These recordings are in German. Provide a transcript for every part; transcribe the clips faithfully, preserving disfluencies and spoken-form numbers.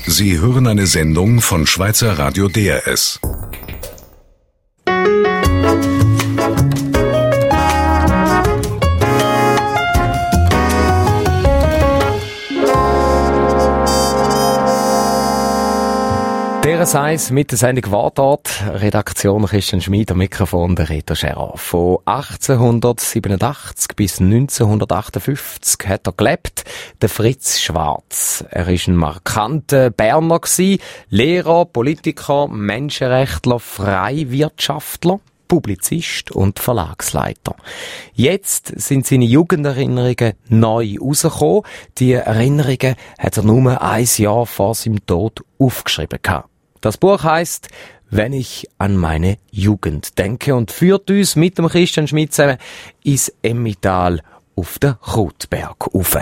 Sie hören eine Sendung von Schweizer Radio D R S. D R S eins mit der Sendung Wartort, Redaktion Christian Schmid, am Mikrofon der Reto Scherer. Von achtzehnhundertsiebenundachtzig bis neunzehnhundertachtundfünfzig hat er gelebt, der Fritz Schwarz. Er war ein markanter Berner gewesen, Lehrer, Politiker, Menschenrechtler, Freiwirtschaftler, Publizist und Verlagsleiter. Jetzt sind seine Jugenderinnerungen neu rausgekommen. Die Erinnerungen hat er nur ein Jahr vor seinem Tod aufgeschrieben gehabt. Das Buch heisst «Wenn ich an meine Jugend denke» und führt uns mit dem Christian Schmid zusammen ins Emmental auf den Krautberg rauf.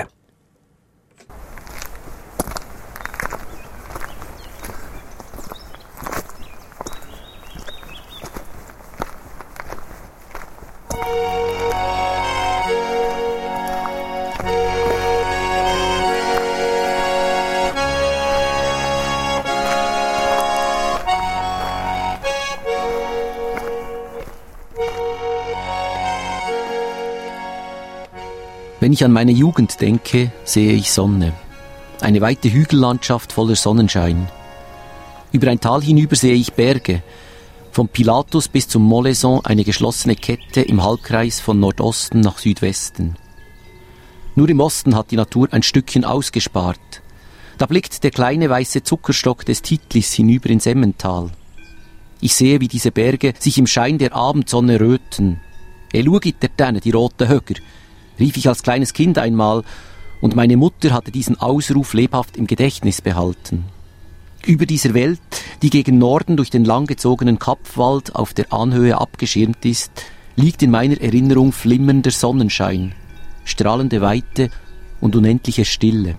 Wenn ich an meine Jugend denke, sehe ich Sonne. Eine weite Hügellandschaft voller Sonnenschein. Über ein Tal hinüber sehe ich Berge. Vom Pilatus bis zum Moleson eine geschlossene Kette im Halbkreis von Nordosten nach Südwesten. Nur im Osten hat die Natur ein Stückchen ausgespart. Da blickt der kleine weiße Zuckerstock des Titlis hinüber ins Emmental. Ich sehe, wie diese Berge sich im Schein der Abendsonne röten. «E schaut der denen, die roten Höcker», rief ich als kleines Kind einmal, und meine Mutter hatte diesen Ausruf lebhaft im Gedächtnis behalten. Über dieser Welt, die gegen Norden durch den langgezogenen Kappwald auf der Anhöhe abgeschirmt ist, liegt in meiner Erinnerung flimmernder Sonnenschein, strahlende Weite und unendliche Stille.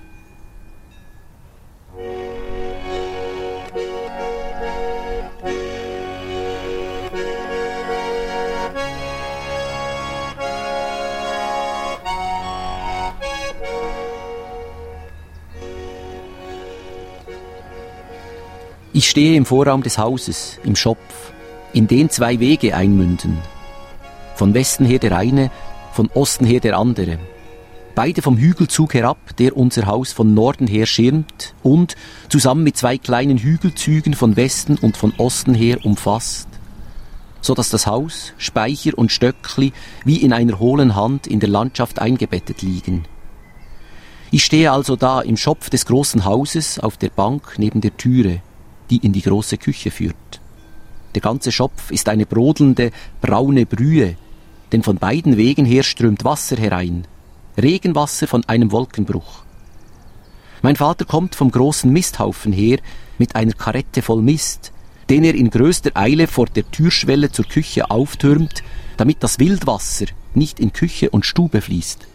Ich stehe im Vorraum des Hauses, im Schopf, in den zwei Wege einmünden. Von Westen her der eine, von Osten her der andere. Beide vom Hügelzug herab, der unser Haus von Norden her schirmt und, zusammen mit zwei kleinen Hügelzügen von Westen und von Osten her umfasst, so dass das Haus, Speicher und Stöckli wie in einer hohlen Hand in der Landschaft eingebettet liegen. Ich stehe also da im Schopf des großen Hauses auf der Bank neben der Türe, die in die große Küche führt. Der ganze Schopf ist eine brodelnde, braune Brühe, denn von beiden Wegen her strömt Wasser herein, Regenwasser von einem Wolkenbruch. Mein Vater kommt vom großen Misthaufen her mit einer Karette voll Mist, den er in größter Eile vor der Türschwelle zur Küche auftürmt, damit das Wildwasser nicht in Küche und Stube fließt.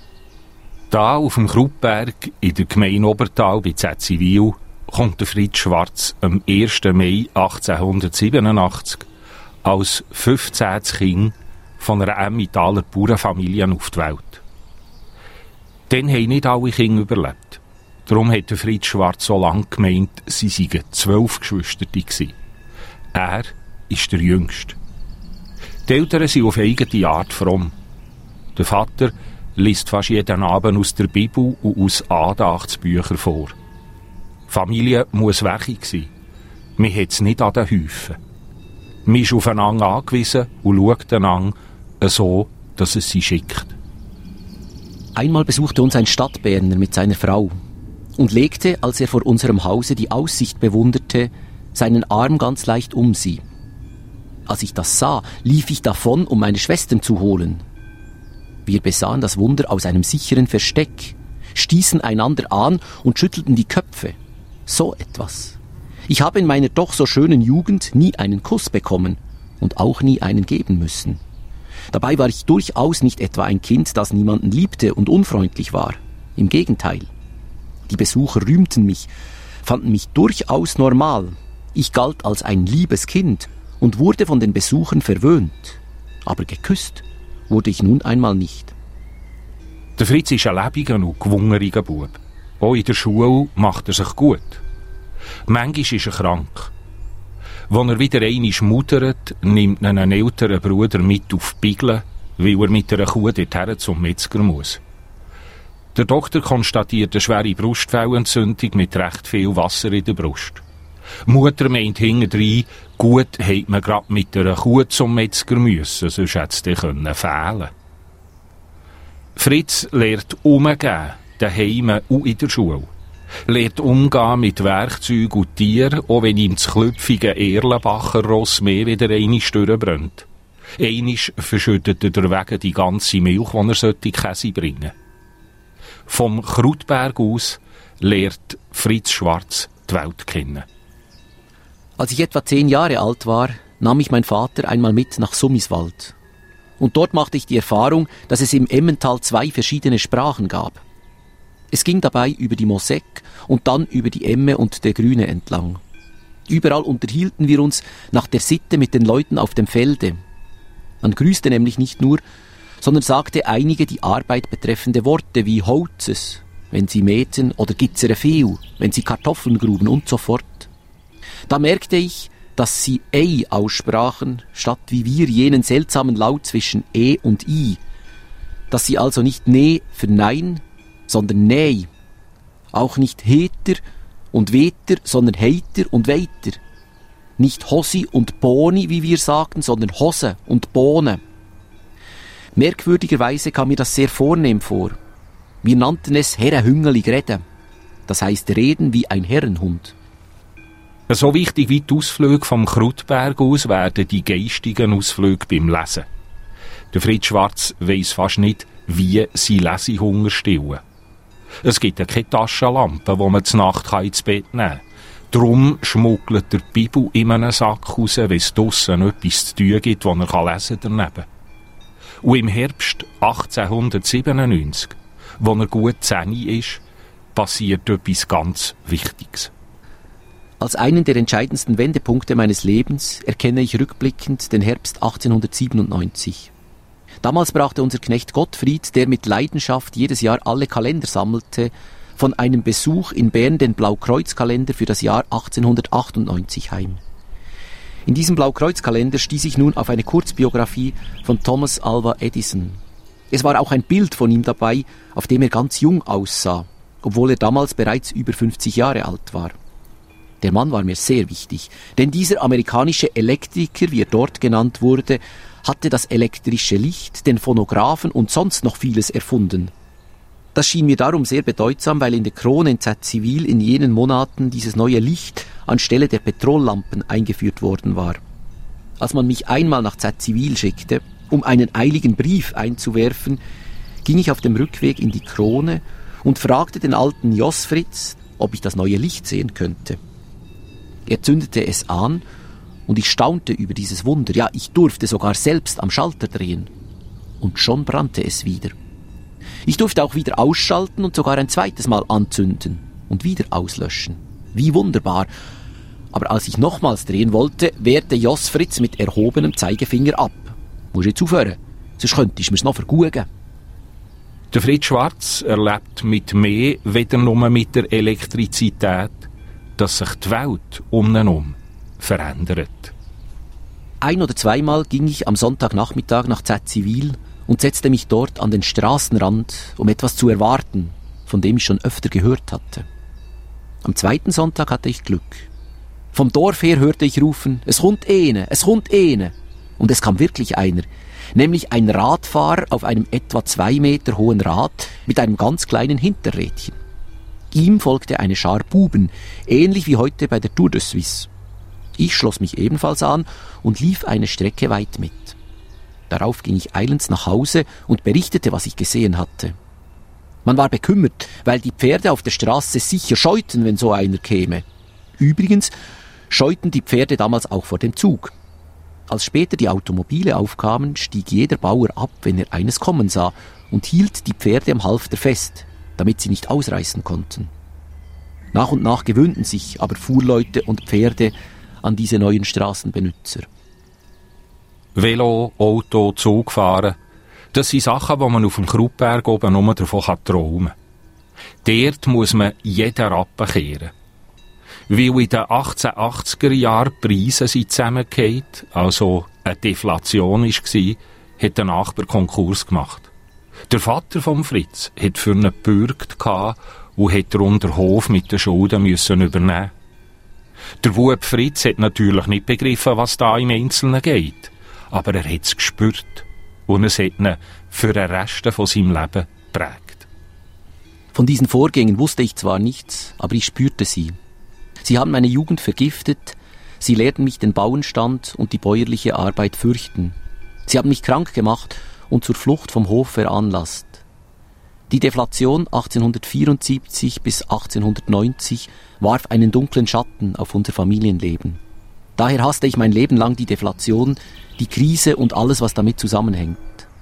Da auf dem Krautberg in der Gemeinde Obertal bei Zäziwil kommt der Fritz Schwarz am ersten Mai achtzehnhundertsiebenundachtzig als fünfzehntes Kind von einer Emmentaler Bauernfamilie auf die Welt. Dann haben nicht alle Kinder überlebt. Darum hat der Fritz Schwarz so lange gemeint, sie seien zwölf Geschwister gewesen. Er ist der Jüngste. Die Eltern sind auf eigene Art fromm. Der Vater liest fast jeden Abend aus der Bibel und aus Andachtsbüchern vor. Die Familie muss weg sein. Man hat es nicht an den Häufen. Man ist aufeinander angewiesen und schaut einander so, dass es sie schickt. Einmal besuchte uns ein Stadtberner mit seiner Frau und legte, als er vor unserem Hause die Aussicht bewunderte, seinen Arm ganz leicht um sie. Als ich das sah, lief ich davon, um meine Schwestern zu holen. Wir besahen das Wunder aus einem sicheren Versteck, stießen einander an und schüttelten die Köpfe. So etwas. Ich habe in meiner doch so schönen Jugend nie einen Kuss bekommen und auch nie einen geben müssen. Dabei war ich durchaus nicht etwa ein Kind, das niemanden liebte und unfreundlich war. Im Gegenteil. Die Besucher rühmten mich, fanden mich durchaus normal. Ich galt als ein liebes Kind und wurde von den Besuchern verwöhnt. Aber geküsst wurde ich nun einmal nicht. Der Fritz ist ein lebiger und gewungener Bub. Auch in der Schule macht er sich gut. Manchmal ist er krank. Wenn er wieder einmal muttert, nimmt er einen älteren Bruder mit auf die Bigel, weil er mit einer Kuh dorthin zum Metzger muss. Der Doktor konstatiert eine schwere Brustfellentzündung mit recht viel Wasser in der Brust. Mutter meint hintendrein, gut hätte man grad mit einer Kuh zum Metzger müssen, sonst hätte es dann fehlen. Fritz lernt umgehen, daheim und in der Schule. Lernt umgehen mit Werkzeugen und Tieren, auch wenn ihm das klüpfige Erlenbacher Ross mehr wieder eine Störe brennt. Einisch verschüttet er wegen die ganze Milch, die er sollte Käse bringen. Vom Krautberg aus lernt Fritz Schwarz die Welt kennen. Als ich etwa zehn Jahre alt war, nahm ich mein Vater einmal mit nach Summiswald. Und dort machte ich die Erfahrung, dass es im Emmental zwei verschiedene Sprachen gab. Es ging dabei über die Mosek und dann über die Emme und der Grüne entlang. Überall unterhielten wir uns nach der Sitte mit den Leuten auf dem Felde. Man grüßte nämlich nicht nur, sondern sagte einige die Arbeit betreffende Worte wie Holzes, wenn sie mähten, oder Gitzere Feu, wenn sie Kartoffeln gruben und so fort. Da merkte ich, dass sie Ei aussprachen, statt wie wir jenen seltsamen Laut zwischen E und I. Dass sie also nicht Ne für Nein, sondern Nei. Auch nicht Heter und Weter, sondern Heiter und Weiter. Nicht Hosi und Boni, wie wir sagten, sondern Hose und Bohne. Merkwürdigerweise kam mir das sehr vornehm vor. Wir nannten es Herrenhüngeli reden. Das heisst reden wie ein Herrenhund. So wichtig wie die Ausflüge vom Krautberg aus werden die geistigen Ausflüge beim Lesen. Der Fritz Schwarz weiss fast nicht, wie sie Lesehunger stillen. Es gibt ja keine Taschenlampe, wo man zur Nacht ins Bett nehmen kann. Darum schmuggelt er die Bibel in einen Sack raus, wenn es draussen etwas zu tun gibt, das er lesen kann daneben. Und im Herbst achtzehnhundertsiebenundneunzig, wo er gut zehn ist, passiert etwas ganz Wichtiges. Als einen der entscheidendsten Wendepunkte meines Lebens erkenne ich rückblickend den Herbst achtzehnhundertsiebenundneunzig. Damals brachte unser Knecht Gottfried, der mit Leidenschaft jedes Jahr alle Kalender sammelte, von einem Besuch in Bern den Blaukreuzkalender für das Jahr achtzehnhundertachtundneunzig heim. In diesem Blaukreuzkalender stieß ich nun auf eine Kurzbiografie von Thomas Alva Edison. Es war auch ein Bild von ihm dabei, auf dem er ganz jung aussah, obwohl er damals bereits über fünfzig Jahre alt war. Der Mann war mir sehr wichtig, denn dieser amerikanische Elektriker, wie er dort genannt wurde, hatte das elektrische Licht, den Phonographen und sonst noch vieles erfunden. Das schien mir darum sehr bedeutsam, weil in der Krone in Z-Zivil in jenen Monaten dieses neue Licht anstelle der Petrollampen eingeführt worden war. Als man mich einmal nach Z-Zivil schickte, um einen eiligen Brief einzuwerfen, ging ich auf dem Rückweg in die Krone und fragte den alten Jos Fritz, ob ich das neue Licht sehen könnte. Er zündete es an und ich staunte über dieses Wunder. Ja, ich durfte sogar selbst am Schalter drehen. Und schon brannte es wieder. Ich durfte auch wieder ausschalten und sogar ein zweites Mal anzünden und wieder auslöschen. Wie wunderbar. Aber als ich nochmals drehen wollte, wehrte Jos Fritz mit erhobenem Zeigefinger ab. Musst jetzt aufhören, sonst könntest du mir's noch vergugen. Der Fritz Schwarz erlebt mit mehr, weder nur mit der Elektrizität, dass sich die Welt um ihn herum verändert. Ein- oder zweimal ging ich am Sonntagnachmittag nach Z-Zivil und setzte mich dort an den Straßenrand, um etwas zu erwarten, von dem ich schon öfter gehört hatte. Am zweiten Sonntag hatte ich Glück. Vom Dorf her hörte ich rufen, es kommt eine, es kommt eine. Und es kam wirklich einer, nämlich ein Radfahrer auf einem etwa zwei Meter hohen Rad mit einem ganz kleinen Hinterrädchen. Ihm folgte eine Schar Buben, ähnlich wie heute bei der Tour de Suisse. Ich schloss mich ebenfalls an und lief eine Strecke weit mit. Darauf ging ich eilends nach Hause und berichtete, was ich gesehen hatte. Man war bekümmert, weil die Pferde auf der Straße sicher scheuten, wenn so einer käme. Übrigens scheuten die Pferde damals auch vor dem Zug. Als später die Automobile aufkamen, stieg jeder Bauer ab, wenn er eines kommen sah, und hielt die Pferde am Halfter fest, damit sie nicht ausreißen konnten. Nach und nach gewöhnten sich aber Fuhrleute und Pferde an diese neuen Straßenbenutzer. Velo, Auto, Zug fahren, das sind Sachen, die man auf dem Krautberg oben nur davon träumen kann. Dort muss man jeden Rappen kehren. Weil in den achtzehnhundertachtziger Jahren die Preise sind zusammengefallen, also eine Deflation war, hat der Nachbar Konkurs gemacht. Der Vater von Fritz hat für ihn gebürgt und hat den Hof mit den Schulden müssen übernehmen. Der Bub Fritz hat natürlich nicht begriffen, was da im Einzelnen geht, aber er hat es gespürt und es hat ihn für den Rest von seinem Leben geprägt. Von diesen Vorgängen wusste ich zwar nichts, aber ich spürte sie. Sie haben meine Jugend vergiftet, sie lehrten mich den Bauernstand und die bäuerliche Arbeit fürchten. Sie haben mich krank gemacht und zur Flucht vom Hof veranlasst. Die Deflation achtzehnhundertvierundsiebzig bis achtzehnhundertneunzig warf einen dunklen Schatten auf unser Familienleben. Daher hasste ich mein Leben lang die Deflation, die Krise und alles, was damit zusammenhängt.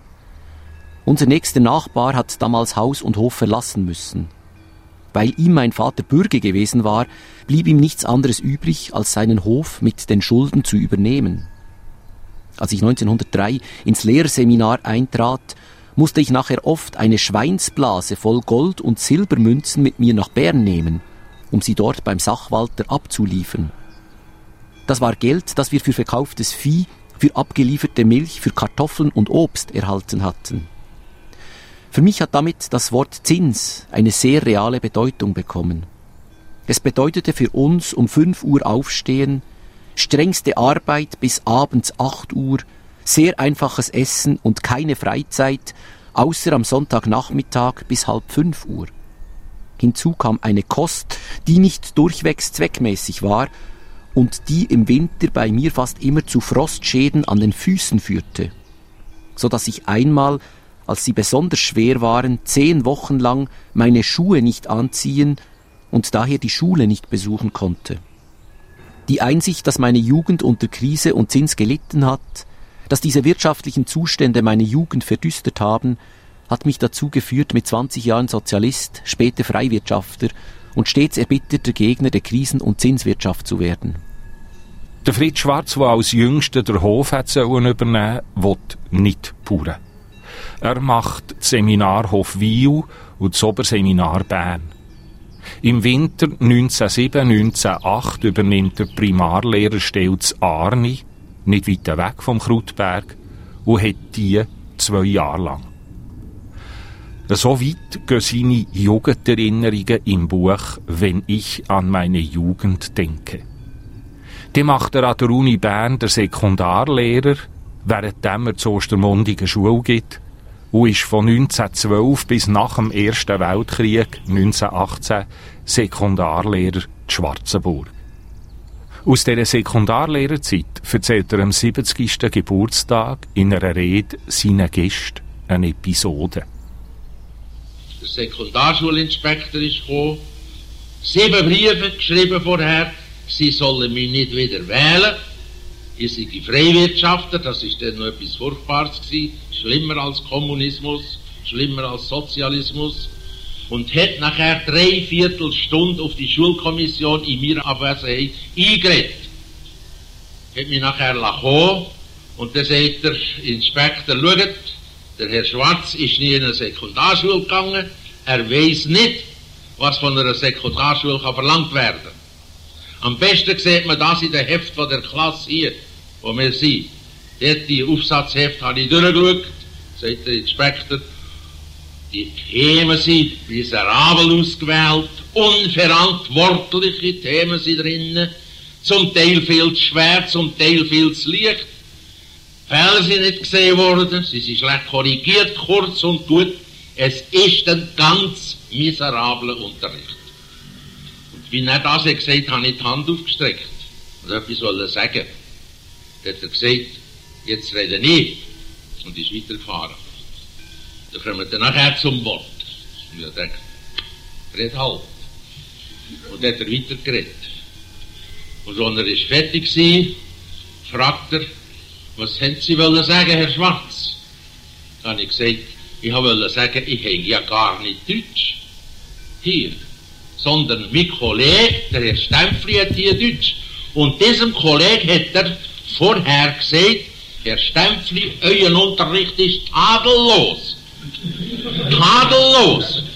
Unser nächster Nachbar hat damals Haus und Hof verlassen müssen. Weil ihm mein Vater Bürger gewesen war, blieb ihm nichts anderes übrig, als seinen Hof mit den Schulden zu übernehmen. Als ich neunzehnhundertdrei ins Lehrerseminar eintrat, musste ich nachher oft eine Schweinsblase voll Gold- und Silbermünzen mit mir nach Bern nehmen, um sie dort beim Sachwalter abzuliefern. Das war Geld, das wir für verkauftes Vieh, für abgelieferte Milch, für Kartoffeln und Obst erhalten hatten. Für mich hat damit das Wort Zins eine sehr reale Bedeutung bekommen. Es bedeutete für uns um fünf Uhr aufstehen, strengste Arbeit bis abends acht Uhr, sehr einfaches Essen und keine Freizeit, außer am Sonntagnachmittag bis halb fünf Uhr. Hinzu kam eine Kost, die nicht durchwegs zweckmäßig war und die im Winter bei mir fast immer zu Frostschäden an den Füßen führte, so dass ich einmal, als sie besonders schwer waren, zehn Wochen lang meine Schuhe nicht anziehen und daher die Schule nicht besuchen konnte. Die Einsicht, dass meine Jugend unter Krise und Zins gelitten hat, dass diese wirtschaftlichen Zustände meine Jugend verdüstert haben, hat mich dazu geführt, mit zwanzig Jahren Sozialist, später Freiwirtschafter und stets erbitterter Gegner der Krisen- und Zinswirtschaft zu werden. Der Fritz Schwarz, der als Jüngster den Hof hat sollen übernehmen, will nicht pure. Er macht das Seminar Hofwil und das Oberseminar Bern. Im Winter neunzehnhundertsieben neunzehnhundertacht übernimmt der Primarlehrerstelle zu Arni, nicht weit weg vom Krautberg, und hat die zwei Jahre lang. So weit gehen seine Jugenderinnerungen im Buch «Wenn ich an meine Jugend denke». Die macht er an der Uni Bern der Sekundarlehrer, währenddem er zu Ostermundigen Schule gibt, und ist von neunzehnhundertzwölf bis nach dem Ersten Weltkrieg neunzehnhundertachtzehn Sekundarlehrer in Schwarzenburg. Aus dieser Sekundarlehrerzeit erzählt er am siebzigsten Geburtstag in einer Rede seinen Gästen eine Episode. Der Sekundarschulinspektor ist gekommen, sieben Briefe geschrieben vorher, sie sollen mich nicht wieder wählen. Ich sei Freiwirtschaftler, das ist dann noch etwas Furchtbares gewesen, schlimmer als Kommunismus, schlimmer als Sozialismus, und hat nachher drei Viertelstunde auf die Schulkommission in meiner Abwesenheit eingeredet. Hat mich nachher kommen und dann sagt der Inspektor, schaut, der Herr Schwarz ist nie in eine Sekundarschule gegangen, er weiss nicht, was von einer Sekundarschule kann verlangt werden. Am besten sieht man das in der Heft von der Klasse hier, wo wir sind. Dort, die Aufsatzheft habe ich durchgeschaut, sagt der Inspektor. Die Themen sind miserabel ausgewählt, unverantwortliche Themen sind drinnen, zum Teil viel zu schwer, zum Teil viel zu leicht. Fehler sind nicht gesehen worden, sie sind schlecht korrigiert, kurz und gut. Es ist ein ganz miserabler Unterricht. Und wie er das hat gesagt, habe ich die Hand aufgestreckt und etwas wollte sagen. Dann hat er gesagt, jetzt rede ich, und ist weitergefahren. Dann kommen wir nachher zum Wort. Und ich denke, red halt. Und dann hat er weitergeredet. Und als er ist fertig war, fragt er, was haben Sie wollen sagen, Herr Schwarz? Dann habe ich gesagt, ich wollte sagen, ich habe ja gar nicht Deutsch hier, sondern mein Kollege, der Herr Stempfli, hat hier Deutsch. Und diesem Kollegen hat er vorher gesagt, Herr Stempfli, euer Unterricht ist tadellos. Tadellos.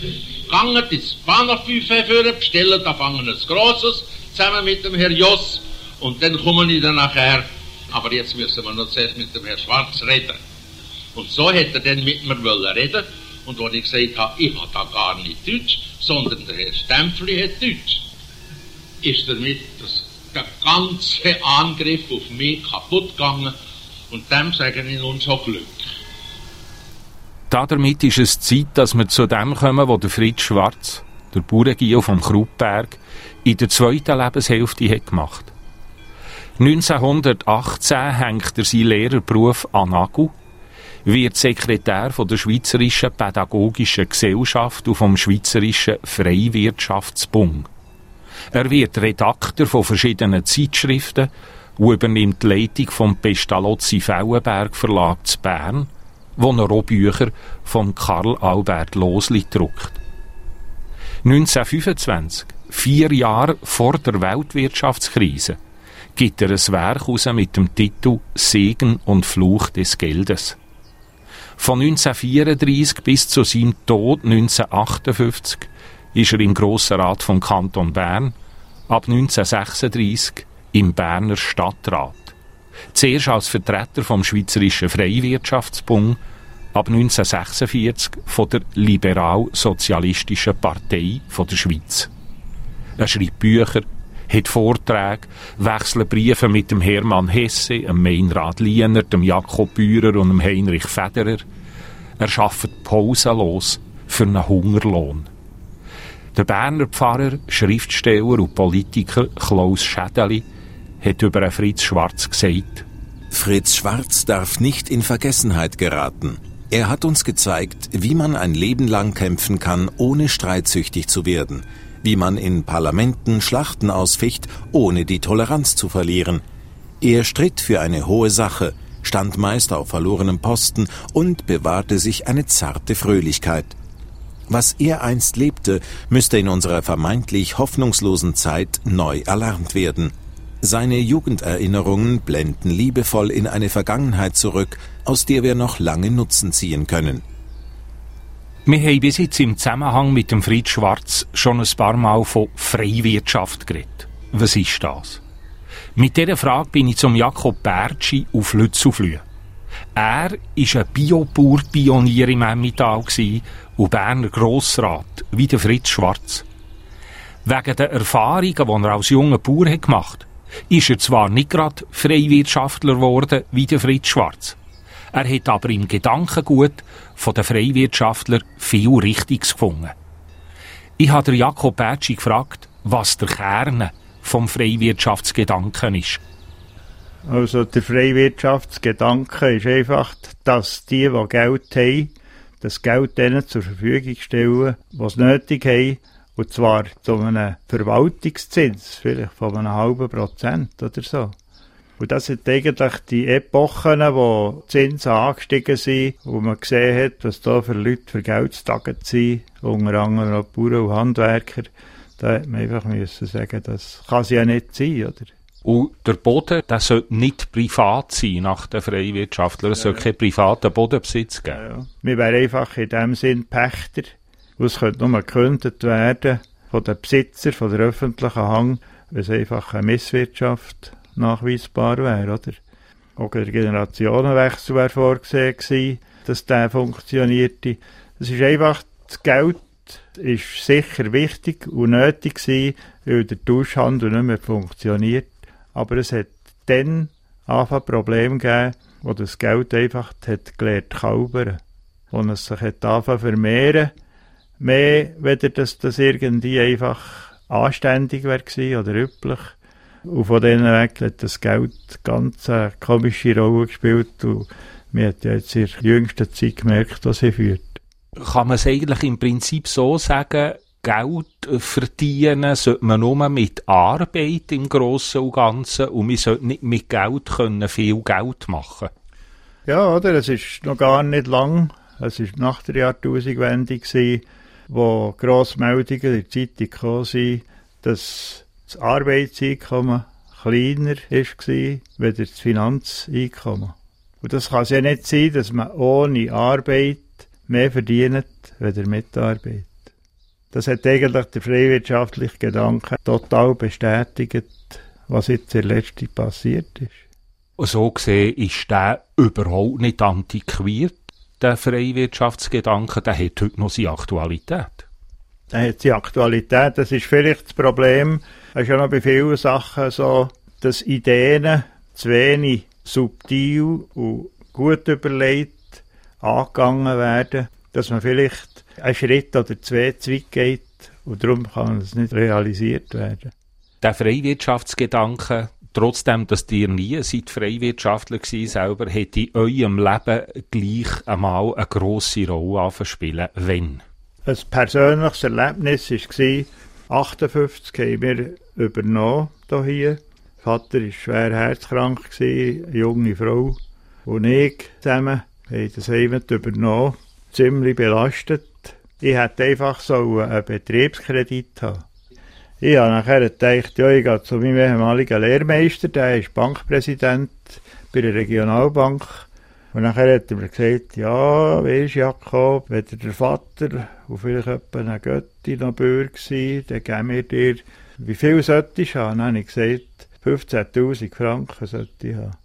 gegangen ins Bahnhof führen, bestellen da fangen ein grosses, zusammen mit dem Herr Joss, und dann kommen ich dann nachher, aber jetzt müssen wir noch zuerst mit dem Herrn Schwarz reden. Und so hätte er dann mit mir wollen reden, und als ich gesagt habe, ich habe da gar nicht Deutsch, sondern der Herr Stempfli hat Deutsch, ist damit das, der ganze Angriff auf mich kaputt gegangen, und dem sage ich nun schon Glück. Damit ist es Zeit, dass wir zu dem kommen, wo der Fritz Schwarz, der Bauerngio vom Krupberg, in der zweiten Lebenshälfte hat gemacht. neunzehnhundertachtzehn hängt er seinen Lehrerberuf an Nagel, wird Sekretär von der Schweizerischen Pädagogischen Gesellschaft und vom Schweizerischen Freiwirtschaftsbund. Er wird Redakteur von verschiedenen Zeitschriften und übernimmt die Leitung vom Pestalozzi-Fellenberg Verlag zu Bern, wo er auch Bücher von Karl Albert Losli druckt. neunzehnhundertfünfundzwanzig, vier Jahre vor der Weltwirtschaftskrise, gibt er ein Werk heraus mit dem Titel Segen und Fluch des Geldes. Von neunzehnhundertvierunddreissig bis zu seinem Tod neunzehnhundertachtundfünfzig ist er im Grossen Rat vom Kanton Bern, ab neunzehnhundertsechsunddreissig im Berner Stadtrat. Zuerst als Vertreter vom Schweizerischen Freiwirtschaftsbund, ab neunzehnhundertsechsundvierzig von der Liberal-Sozialistischen Partei von der Schweiz. Er schreibt Bücher, hat Vorträge, wechselt Briefe mit dem Hermann Hesse, dem Meinrad Liener, dem Jakob Bührer und dem Heinrich Federer. Er arbeitet pausenlos für einen Hungerlohn. Der Berner Pfarrer, Schriftsteller und Politiker Klaus Schädeli hat über Fritz Schwarz gesagt: Fritz Schwarz darf nicht in Vergessenheit geraten. Er hat uns gezeigt, wie man ein Leben lang kämpfen kann, ohne streitsüchtig zu werden, wie man in Parlamenten Schlachten ausficht, ohne die Toleranz zu verlieren. Er stritt für eine hohe Sache, stand meist auf verlorenem Posten und bewahrte sich eine zarte Fröhlichkeit. Was er einst lebte, müsste in unserer vermeintlich hoffnungslosen Zeit neu erlernt werden. Seine Jugenderinnerungen blenden liebevoll in eine Vergangenheit zurück, aus der wir noch lange Nutzen ziehen können. Wir haben bis jetzt im Zusammenhang mit dem Fritz Schwarz schon ein paar Mal von Freiwirtschaft geredet. Was ist das? Mit dieser Frage bin ich zum Jakob Bertschi auf Lützelflüh. Er war ein Biobauer-Pionier im Emmental und Berner Grossrat, wie der Fritz Schwarz. Wegen der Erfahrungen, die er als junger Bauer gemacht hat, ist er zwar nicht gerade Freiwirtschaftler geworden wie der Fritz Schwarz. Er hat aber im Gedankengut von den Freiwirtschaftlern viel Richtiges gefunden. Ich habe Jakob Bertschi gefragt, was der Kern vom Freiwirtschaftsgedanken ist. Also der Freiwirtschaftsgedanke ist einfach, dass die, die Geld haben, das Geld denen zur Verfügung stellen, was sie nötig haben, und zwar zu einem Verwaltungszins, vielleicht von einem halben Prozent oder so. Und das sind eigentlich die Epochen, wo die Zinsen angestiegen sind, wo man gesehen hat, was da für Leute für Geld zu tagen sind, unter anderem auch Bauern und Handwerker. Da hat man einfach müssen sagen, das kann es ja nicht sein, oder? Und der Boden, der sollte nicht privat sein nach den Freiwirtschaftlern. Es ja. sollte keinen privaten Bodenbesitz geben. Ja, ja. Wir wären einfach in dem Sinn Pächter. Und es könnte nur gekündigt werden von den Besitzern, von der öffentlichen Hand, wenn es einfach eine Misswirtschaft nachweisbar wäre, oder? Auch der Generationenwechsel wäre vorgesehen gewesen, dass der funktionierte. Es ist einfach, das Geld ist sicher wichtig und nötig gewesen, weil der Tauschhandel nicht mehr funktioniert. Aber es hat dann einfach Probleme gegeben, wo das Geld einfach hat gelernt kalbern. Und es sich hat angefangen vermehren. Mehr, weder dass das irgendwie einfach anständig wäre gewesen oder üblich. Und von denen weg hat das Geld ganz eine komische Rolle gespielt. Und man hat ja jetzt in der jüngsten Zeit gemerkt, was sie führt. Kann man es eigentlich im Prinzip so sagen, Geld verdienen sollte man nur mit Arbeit im Grossen und Ganzen und man sollte nicht mit Geld können viel Geld machen? Ja, oder? Es ist noch gar nicht lang. Es war nach der Jahrtausendwende, wo Grossmeldungen in der Zeitung gekommen sind, dass das Arbeitseinkommen kleiner war, als das Finanzeinkommen. Und das kann es ja nicht sein, dass man ohne Arbeit mehr verdient, als mit Arbeit. Das hat eigentlich der freiwirtschaftliche Gedanke total bestätigt, was jetzt in der letzten passiert ist. Und so gesehen ist der überhaupt nicht antiquiert, der Freiwirtschaftsgedanke, der hat heute noch seine Aktualität. Der hat seine Aktualität, das ist vielleicht das Problem. Es ist ja noch bei vielen Sachen so, dass Ideen zu wenig subtil und gut überlegt angegangen werden, dass man vielleicht einen Schritt oder zwei zu weit geht und darum kann es nicht realisiert werden. Der Freiwirtschaftsgedanke, trotzdem, dass ihr nie seid Freiwirtschaftler gewesen selber, hat in eurem Leben gleich einmal eine grosse Rolle angespielt. Wenn? Ein persönliches Erlebnis war, achtundfünfzig haben wir übernommen hier. Der Vater war schwer herzkrank, eine junge Frau und ich zusammen haben das Heim übernommen. Ziemlich belastet. Ich hätte einfach so einen Betriebskredit haben. Ich habe nachher gedacht, ja, ich gehe zu meinem ehemaligen Lehrmeister, der ist Bankpräsident bei der Regionalbank. Und nachher hat er mir gesagt, ja, weisst Jakob, wenn der Vater und vielleicht etwa eine Götti noch Bürger war, dann geben wir dir, wie viel sollte ich haben? Dann habe ich gesagt, fünfzehntausend Franken sollte ich haben.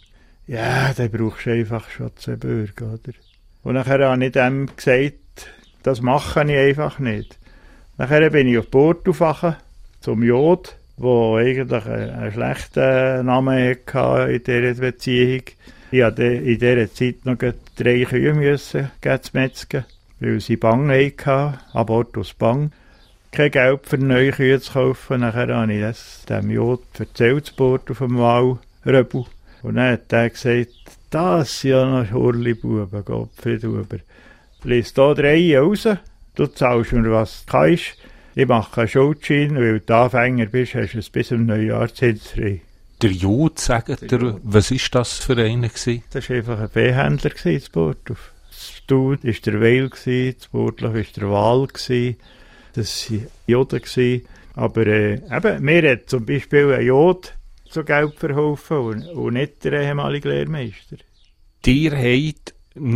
Ja, dann brauchst du einfach schon zwei Bürger, oder? Und nachher habe ich dem gesagt, das mache ich einfach nicht. Nachher bin ich auf Portufachen zum Jod, wo eigentlich einen schlechten Namen hatte in dieser Beziehung. Ich musste in dieser Zeit noch drei Kühe müssen, zu metzgen, weil sie Bang hatten, Abortus Bang. Kein Geld für neue Kühe zu kaufen. Nachher habe ich das dem Jod erzählt, das Bord auf dem Wahlröbel. Und dann hat er gesagt, das sind ja noch Hurli-Buben, Gottfried Huber. Lies hier drei raus, du zahlst mir, was du kannst. Ich mache einen Schuldschein, weil du Anfänger bist, hast du es bis zum Neujahr zinsfrei. Der Jod, sagt er, was war das für einer? Das war einfach ein Viehhändler in Burgdorf. Das Thun war der Weil, das Burgdorf war der Wahl. Das waren Joden. Aber äh, eben, mir hat zum Beispiel ein Jod so Geld verholfen und, und nicht der ehemalige Lehrmeister. Ihr habt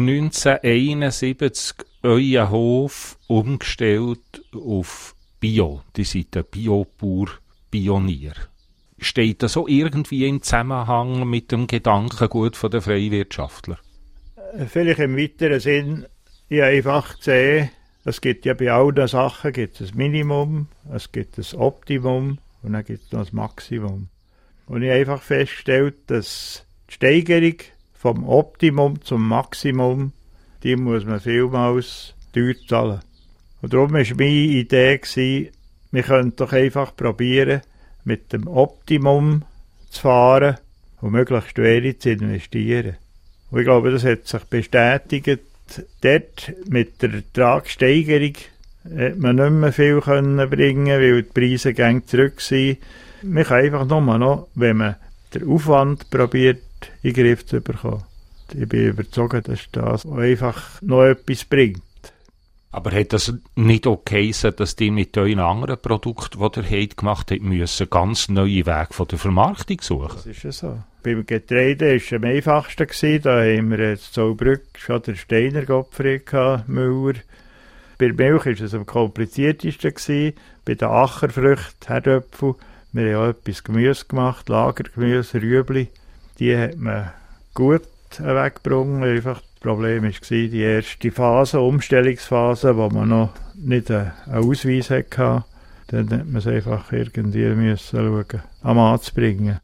neunzehnhunderteinundsiebzig euren Hof umgestellt auf Bio. Die seid ein Biobauer-Pionier. Steht das so irgendwie im Zusammenhang mit dem Gedankengut der Freiwirtschaftler? Vielleicht im weiteren Sinn, ich habe einfach gesehen, es gibt ja bei allen Sachen gibt es ein Minimum, es gibt ein Optimum und dann gibt es noch ein Maximum. Und ich habe einfach festgestellt, dass die Steigerung vom Optimum zum Maximum, die muss man vielmals teuer zahlen. Und darum war meine Idee, wir könnten doch einfach probieren, mit dem Optimum zu fahren und möglichst wenig zu investieren. Und ich glaube, das hat sich bestätigt. Dort mit der Ertragssteigerung hat man nicht mehr viel können bringen, weil die Preise gehen zurück sind. Man kann einfach nur noch, wenn man den Aufwand probiert, in den Griff zu bekommen. Ich bin überzeugt, dass das einfach noch etwas bringt. Aber hat das nicht auch geheissen, dass die mit euren anderen Produkten, die ihr habt, gemacht habt, müssen ganz neue Wege von der Vermarktung suchen? Das ist ja so. Beim Getreide war es am einfachsten. Da haben wir jetzt Zollbrück schon den Steiner Gottfried gehabt, Müller. Bei der Milch war es am kompliziertesten. Bei den Ackerfrüchten, Herdöpfel, wir haben auch etwas Gemüse gemacht, Lagergemüse, Rüebli. Die hat man gut weggebracht. Einfach das Problem war die erste Phase, Umstellungsphase, wo man noch nicht einen Ausweis hatte. Dann musste man es einfach irgendwie müssen schauen, am Mann zu bringen.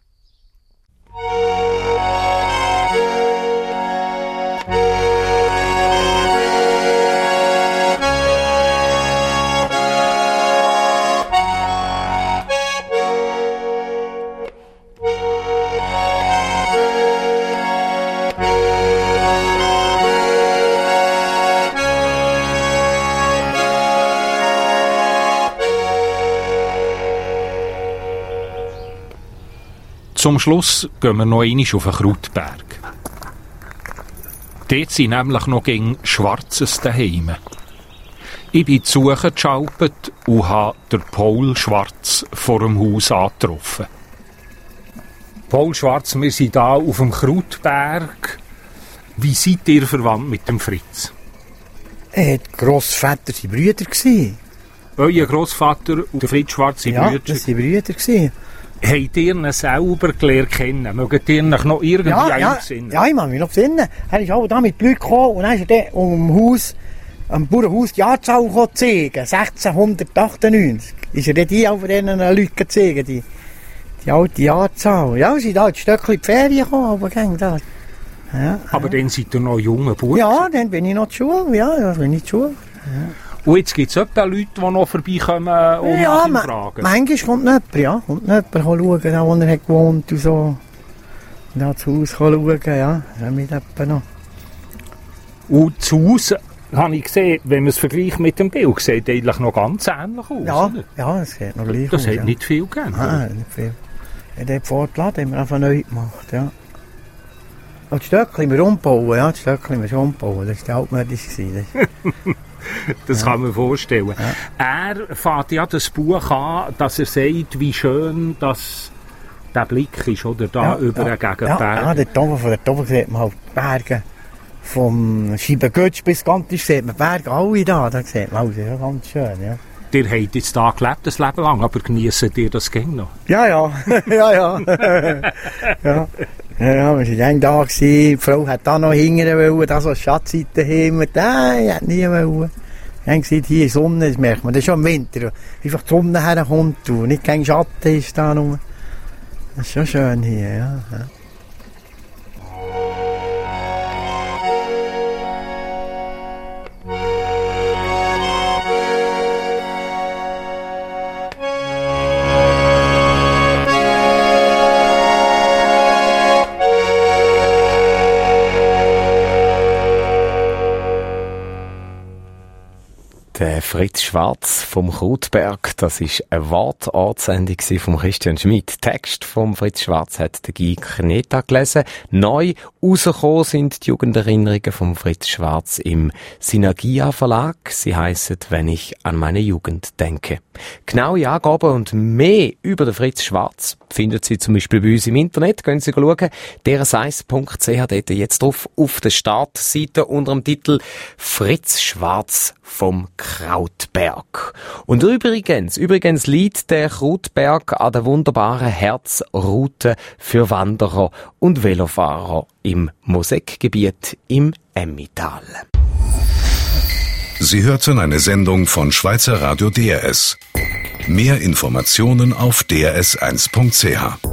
Zum Schluss gehen wir noch einmal auf den Krautberg. Dort sind nämlich noch gegen Schwarzes daheim. Ich bin zugeschaltet und habe den Paul Schwarz vor dem Haus angetroffen. Paul Schwarz, wir sind hier auf dem Krautberg. Wie seid ihr verwandt mit dem Fritz? Er war Grossvater, seine Brüder. Euer Grossvater und der Fritz Schwarz sind Ja, Brüder. das waren Brüder. Gewesen. Habt ihr ihn selber gelernt kennen? Mögt ihr ihn noch irgendwie Ja, ja, einsinnen? ja, ich kann mich noch besinnen. Er ist auch da mit Leuten gekommen und dann ist er dann um Haus, am Bauernhaus die Jahrzahl zeigen. sechzehnhundertachtundneunzig. Ist er dann die auch von diesen Leuten zeigen, die, die alte Jahrzahl. Ja, wir sind da ein Stückchen in die Ferien gekommen, aber gegen das. Ja, Aber ja. dann seid ihr noch junger Bub. Ja, dann bin ich noch zur Schule. Ja, dann bin ich zur Schule. Und jetzt gibt es etwa Leute, die noch vorbeikommen und Ja, nach ihm ma fragen. manchmal kommt noch jemand, ja. Kommt noch jemand schauen, da wo er hat gewohnt und so. Und da zu Hause schauen, ja. Das mit jemand noch. Und zu Hause habe ich gesehen, wenn man es vergleicht mit dem Bild, sieht eigentlich noch ganz ähnlich aus. Ja, oder? ja, das geht noch gleich Das aus, hat ja. nicht viel gegeben. Ah, nicht viel. Ja, der Fortladen haben wir einfach neu gemacht, ja. Und das Stöckchen wir umbauen, ja, das Stöckchen wir schon umbauen, das war altmodisch. Das Ja. kann man vorstellen. Ja. Er fährt ja das Buch an, dass er sagt, wie schön das, der Blick ist, oder da Ja, über ja, gegen ja, Berge. ja, dort oben, von dort oben sieht man halt die Berge. Vom Scheibengötsch bis Gantisch sieht man die Berge alle da, da sieht man alles, ja, ganz schön, ja. Ihr habt jetzt da gelebt, das Leben lang, aber geniessen ihr das Gang noch? Ja, ja, ja, ja. ja. Ja, ja, wir waren eng da gewesen. Die Frau hat da noch hingern wollen, da so eine Schatzseite haben. Nein, ich hätte nie wollen. Wir haben gesagt, hier ist Sonne, das merkt man. Das ist schon im Winter. Einfach die Sonne herkommt und nicht kein Schatten ist da nur. Das ist schon schön hier, ja. ja. Der Fritz Schwarz vom Krautberg, das ist eine Wortartsendung von Christian Schmid. Text vom Fritz Schwarz hat der Guy Kneta gelesen. Neu rausgekommen sind die Jugenderinnerungen vom Fritz Schwarz im Synergia Verlag. Sie heissen «Wenn ich an meine Jugend denke». Genaue Angaben und mehr über den Fritz Schwarz findet Sie zum Beispiel bei uns im Internet. Gehen Sie schauen. derseis punkt c h, dort jetzt drauf auf der Startseite unter dem Titel «Fritz Schwarz vom Krautberg». Und übrigens, übrigens liegt der Krautberg an der wunderbaren Herzroute für Wanderer und Velofahrer im Mosekgebiet im Emmental. Sie hörten eine Sendung von Schweizer Radio D R S. Mehr Informationen auf d r s eins punkt c h.